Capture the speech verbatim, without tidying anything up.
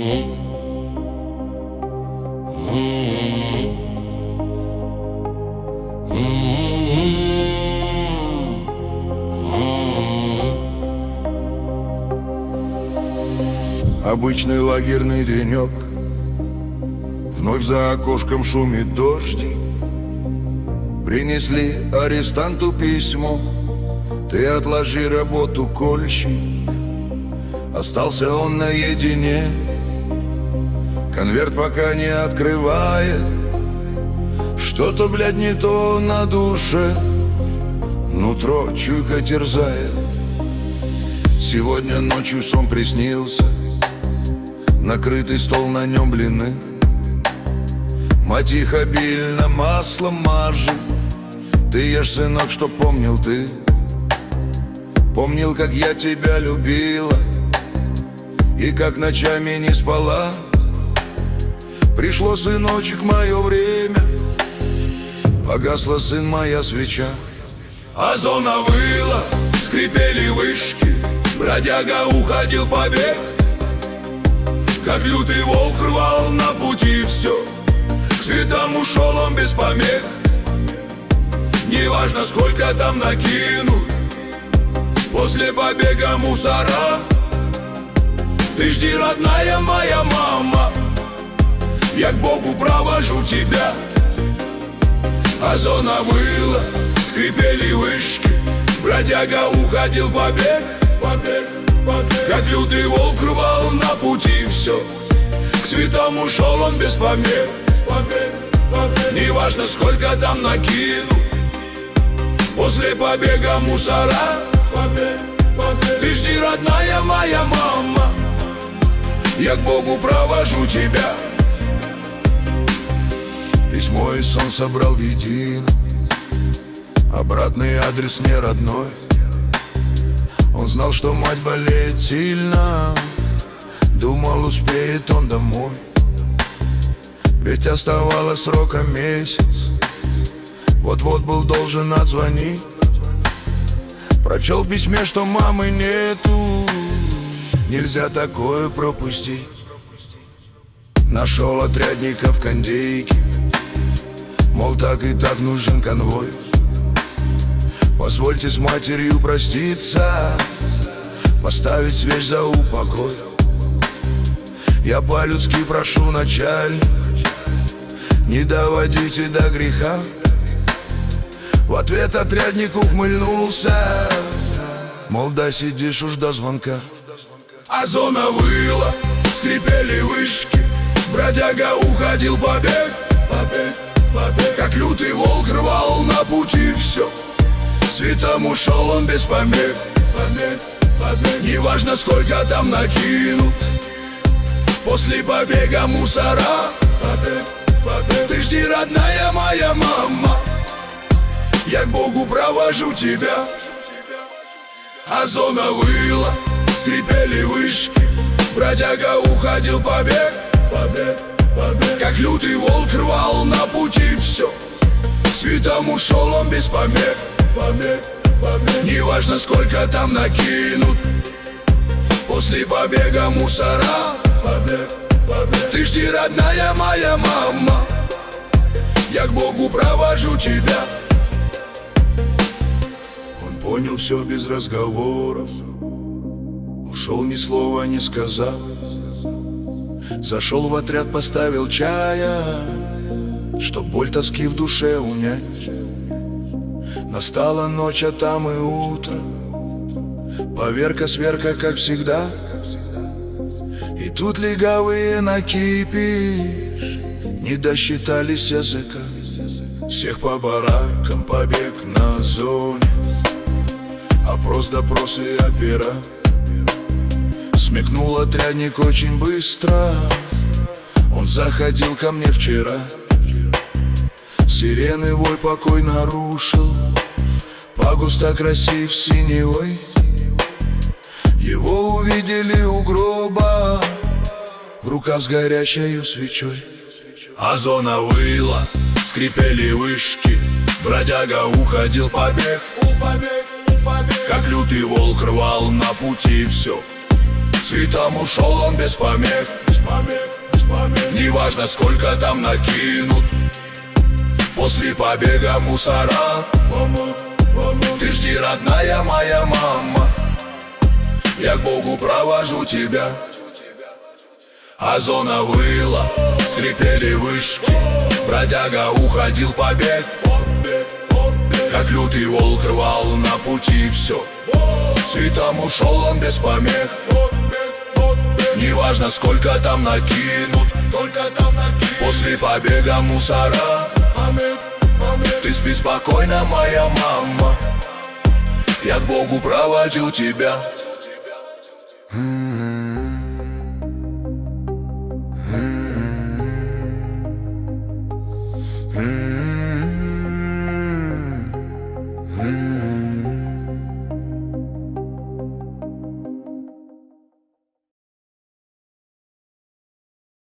Обычный лагерный денек, вновь за окошком шумит дождик. Принесли арестанту письмо: ты отложи работу, кольщик. Остался он наедине, конверт пока не открывает. Что-то, блядь, не то на душе, нутро чуйка терзает. Сегодня ночью сон приснился, накрытый стол, на нем блины. Мать их обильно маслом мажет. Ты ешь, сынок, что помнил ты. Помнил, как я тебя любила и как ночами не спала. Пришло, сыночек, мое время, погасла, сын, моя свеча. А зона выла, скрипели вышки, бродяга уходил побег. Как лютый волк рвал на пути все, к светам ушел он без помех. Неважно, сколько там накинут после побега мусора. Ты жди, родная моя мама, я к Богу провожу тебя. А зона выла, скрипели вышки, бродяга уходил побег, побег, побег. Как лютый волк рвал на пути все, к светам ушел он без помех, побег, побег. Неважно, сколько там накинут после побега мусора. Побег, побег. Ты жди, родная моя мама, я к Богу провожу тебя. Письмо и сон собрал в едино, обратный адрес не родной. Он знал, что мать болеет сильно, думал, успеет он домой. Ведь оставалось срока месяц, вот-вот был должен отзвонить. Прочел в письме, что мамы нету, нельзя такое пропустить. Нашел отрядника в кондейке, мол, так и так нужен конвой. Позвольте с матерью проститься, поставить свеч за упокой. Я по-людски прошу, начальник, не доводите до греха. В ответ отрядник ухмыльнулся, мол, да сидишь уж до звонка. А зона выла, скрипели вышки, бродяга уходил побег, побег, побег. Как лютый волк рвал на пути все, светом ушел он без помех, помех, помех. Неважно, сколько там накинут после побега мусора. Побег, побег. Ты жди, родная моя мама, я к Богу провожу тебя. А зона выла, скрипели вышки, бродяга уходил побег, побег, побег. Как лютый волк рвал на пути все, к светам ушел он без помех, помех, помех. Неважно, сколько там накинут после побега мусора. Побег, побег. Ты жди, родная моя мама, я к Богу провожу тебя. Он понял все без разговоров, ушел, ни слова не сказав. Зашел в отряд, поставил чая, чтоб боль тоски в душе унять. Настала ночь, а там и утро, поверка сверка, как всегда. И тут легавые накипишь не досчитались языка. Всех по баракам, побег на зоне, опрос, допросы, опера. Смекнул отрядник очень быстро, он заходил ко мне вчера. Сирены вой покой нарушил, Пагус так красив синевой. Его увидели у гроба, в руках с горящей свечой. А зона выла, скрипели вышки, бродяга уходил побег, побег, побег. Как лютый волк рвал на пути все, цветом ушел он без помех, без помех, без помех. Неважно, сколько там накинут, после побега мусора. Мама, мама. Ты жди, родная моя мама, я к Богу провожу тебя. А зона выла, скрипели вышки, бродяга уходил побег, как лютый волк рвал на пути все. Светом ушел он без помех. Неважно, сколько там накинут, только там накинут, после побега мусора. Ты спи спокойно, моя мама, я к Богу проводил тебя.